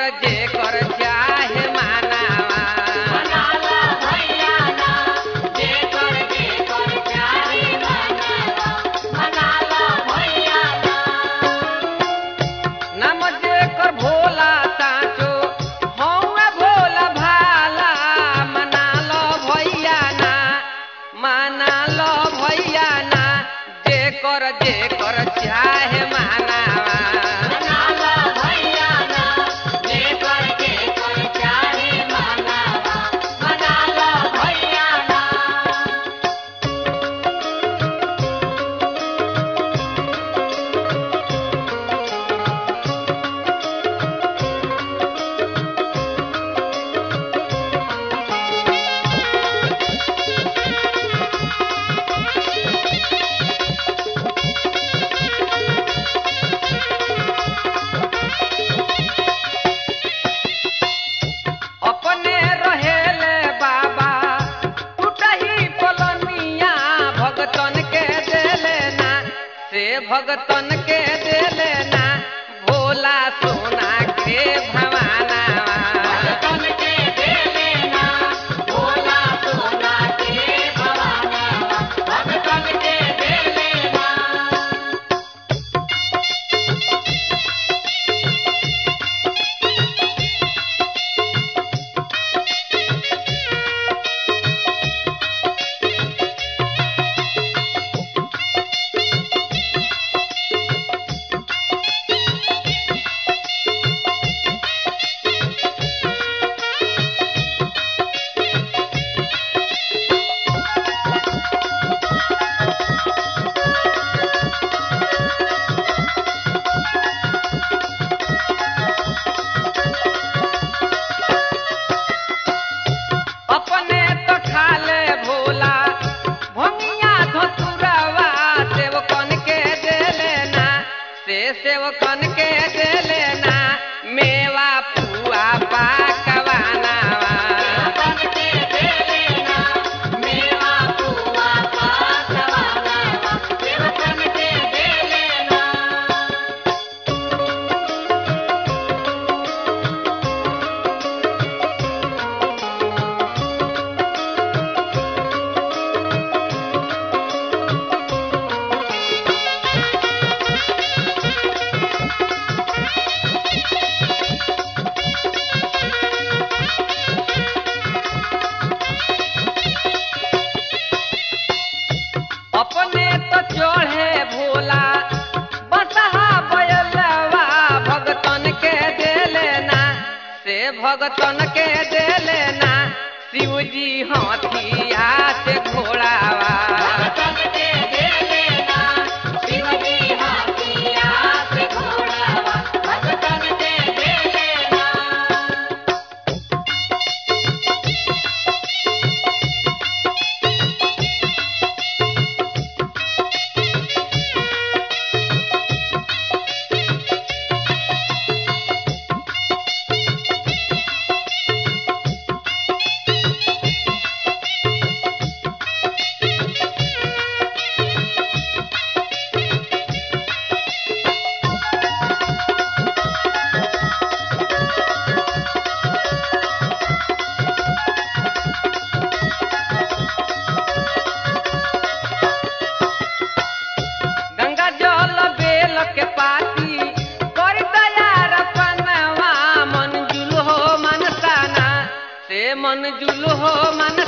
जे कर चाहे मानावा मनाला भैया ना जे कर चाहे मनावा मनाला भैया ना नाम जे कर भोला साचो हौवे भोला भाला मना लो भैया ना जे कर चाहे मानावा मनाला भैया ना जे कर चाहे मनावा मनाला भैया ना अपने रहेले बाबा टूटही पलनिया भगतन के देले ना से भगतन के देले ना भोला सोना के भवानावा भगतन के देले ना भोला सोना के भवानावा भगतन के देले ना अपने तो खाले भोला भंगिया धतुरवा सेवकन के देले ना से सेवकन के देले ना मेवा पुआ पाकवानावा भगतन के देले ना मेवा पुआ पाकवानावा भगतन के देले ना अपने तो चढ़े भोला बसहा बयलवा भगतन के देले ना से भगतन के देले ना शिवजी हाथिया से घोड़ावा भगतन के देले ना शिवजी हाथिया से घोड़ावा भगतन के देले ना गंगा जल बेल के पाती कर दयार पनवा मंजुल हो मनसाना से मंजुल हो मन